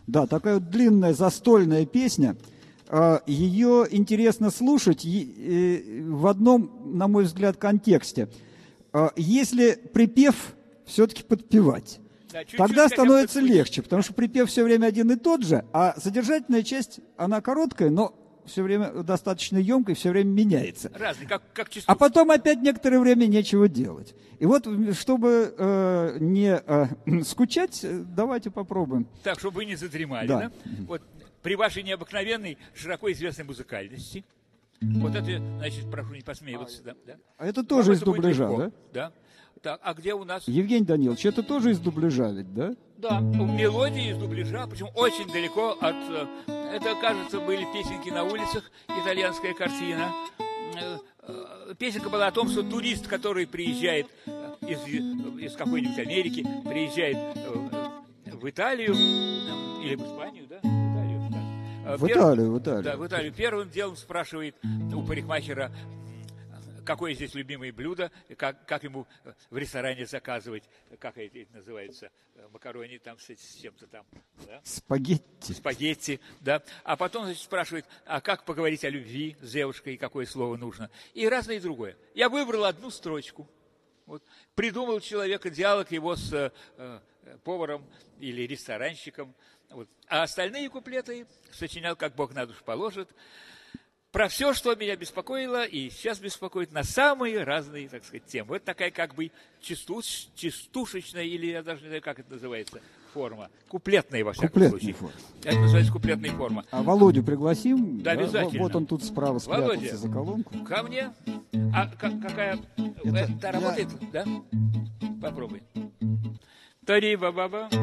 Да, такая вот длинная застольная песня. Ее интересно слушать в одном, на мой взгляд, контексте. Если припев все-таки подпевать, да, тогда становится легче, потому что припев все время один и тот же, а содержательная часть, она короткая, но все время достаточно емкая, все время меняется. Разный, как а потом опять некоторое время нечего делать. И вот, чтобы не скучать, давайте попробуем. Так, чтобы вы не задремали, да? Да? Вот, при вашей необыкновенной, широко известной музыкальности, вот это, значит, прошу не посмеиваться. Да? А это тоже из дубляжа, да? Да. Так, а где у нас? Евгений Данилович, это тоже из дубляжа ведь, да? Да, мелодии из дубляжа, причем очень далеко от... Это, кажется, были песенки на улицах, итальянская картина. Песенка была о том, что турист, который приезжает из какой-нибудь Америки, приезжает в Италию, или в Испанию, да? В Италию. Да, в Италию. Первым делом спрашивает у парикмахера, какое здесь любимое блюдо, как ему в ресторане заказывать, как это называется, макарони там с чем-то там. Да? Спагетти, да. А потом, значит, спрашивает, а как поговорить о любви с девушкой, какое слово нужно. И разное и другое. Я выбрал одну строчку. Вот. Придумал человека диалог его с поваром или ресторанщиком. Вот. А остальные куплеты сочинял, как Бог на душу положит, про все, что меня беспокоило и сейчас беспокоит, на самые разные, так сказать, темы. Вот такая как бы частушечная, или я даже не знаю, как это называется, форма. Куплетная, во всяком случае. Форма. Это называется куплетная форма. А Володю пригласим? Да, обязательно. Вот он тут справа спрятался Володя, за колонку. Ко мне? А какая? Это работает? Да? Попробуй. Тари-ба-ба-ба.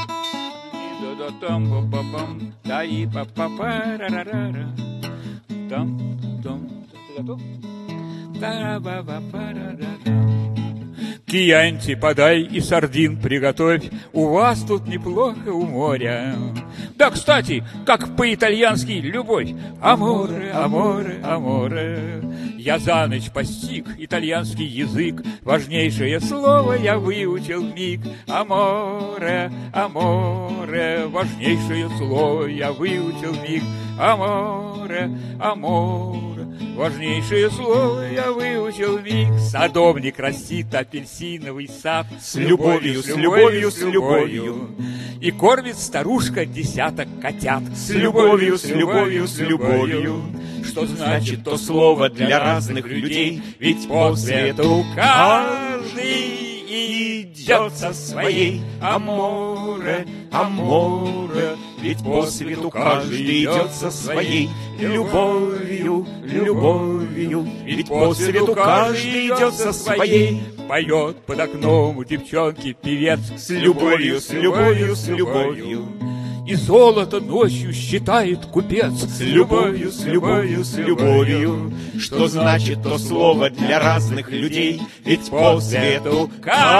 До-до-там-ба-ба-бам. Тари-па-па-па-ра-ра-ра. Там. Ты готов? Кьянти подай и сардин приготовь, у вас тут неплохо у моря. Да, кстати, как по-итальянски любовь. Аморе, аморе, аморе. Я за ночь постиг итальянский язык, важнейшее слово я выучил миг. Аморе, аморе, важнейшее слово я выучил миг. Аморе, аморе, важнейшее слово я выучил миг. Садовник растит апельсиновый сад с любовью, с любовью, с любовью. И кормит старушка десяток котят с любовью, с любовью, с любовью. Что значит то слово для разных людей? Ведь по свету каждый идет со своей. Аморе, аморе, ведь по свету каждый идет со своей любовью, любовью. Ведь по свету каждый идет со своей. Поет под окном у девчонки певец с любовью, с любовью, с любовью. И золото ночью считает купец с любовью, с любовью, с любовью. Что значит то слово для разных людей? Ведь по свету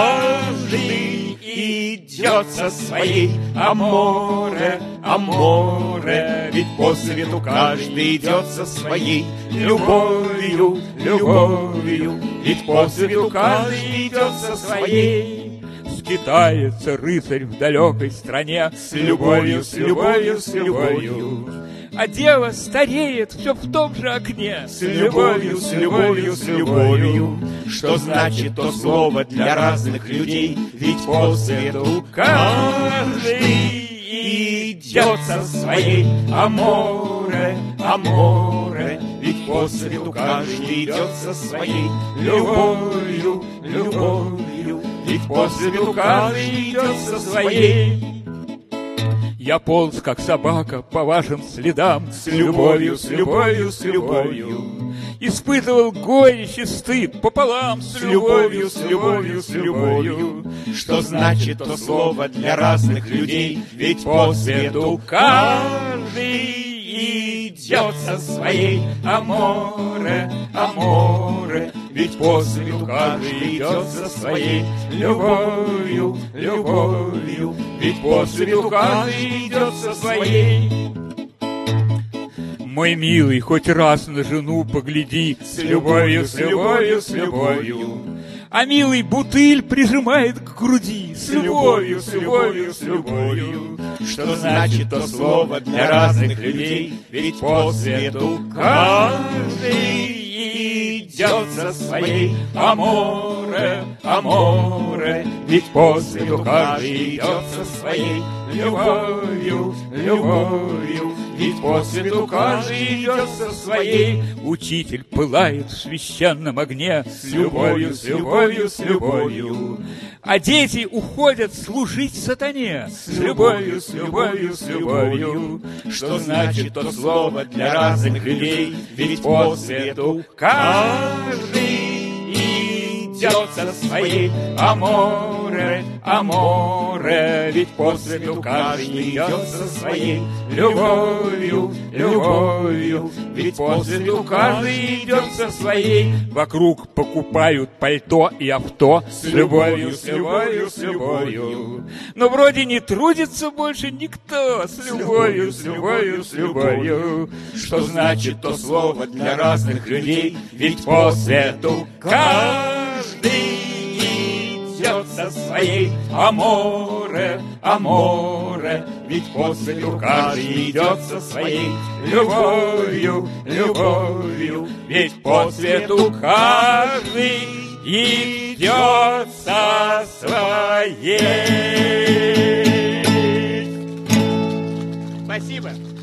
каждый идет со своей. Аморе, аморе, ведь по свету каждый идет со своей любовью, любовью. Ведь по свету каждый идет со своей. Скитается рыцарь в далекой стране с любовью, с любовью, с любовью. А дева стареет все в том же окне с любовью, с любовью, с любовью. Что значит то слово для разных людей? Ведь по свету каждый идет со своей. Аморе, аморе, ведь по свету каждый идет со своей любовью, любовью. Ведь по свету каждый идет со своей. Я полз, как собака, по вашим следам с любовью, с любовью, с любовью. Испытывал горечь и стыд пополам с любовью, с любовью, с любовью. Что значит то слово для разных людей? Ведь по свету каждый идет со своей. Аморе, аморе, ведь по свету каждый идет со своей любовью, любовью. Ведь по свету каждый идет со своей. Мой милый, хоть раз на жену погляди с любовью, с любовью, с любовью. А милый бутыль прижимает к груди. С любовью, с любовью, с любовью. Что значит то слово для разных людей? Ведь по свету каждый идет за своей. Аморе, аморе, ведь по свету каждый идет за своей. Любовью, любовью, ведь по свету каждый идет со своей. Учитель пылает в священном огне. С любовью, с любовью, с любовью. А дети уходят служить сатане. С любовью, с любовью, с любовью. Что значит то слово для разных людей? Ведь по свету каждый идет со своей. Аморе, аморе, ведь по свету каждый идет со своей. Любовью, любовью, ведь по свету каждый идет со своей. Вокруг покупают пальто и авто. С любовью, с любовью, с любовью. Но вроде не трудится больше никто. С любовью, с любовью, с любовью. Что значит то слово для разных людей? Ведь по свету каждый идет со своей. Аморе, аморе, ведь по свету каждый идет со своей. Любовью, любовью, ведь по свету каждый идет со своей. Спасибо.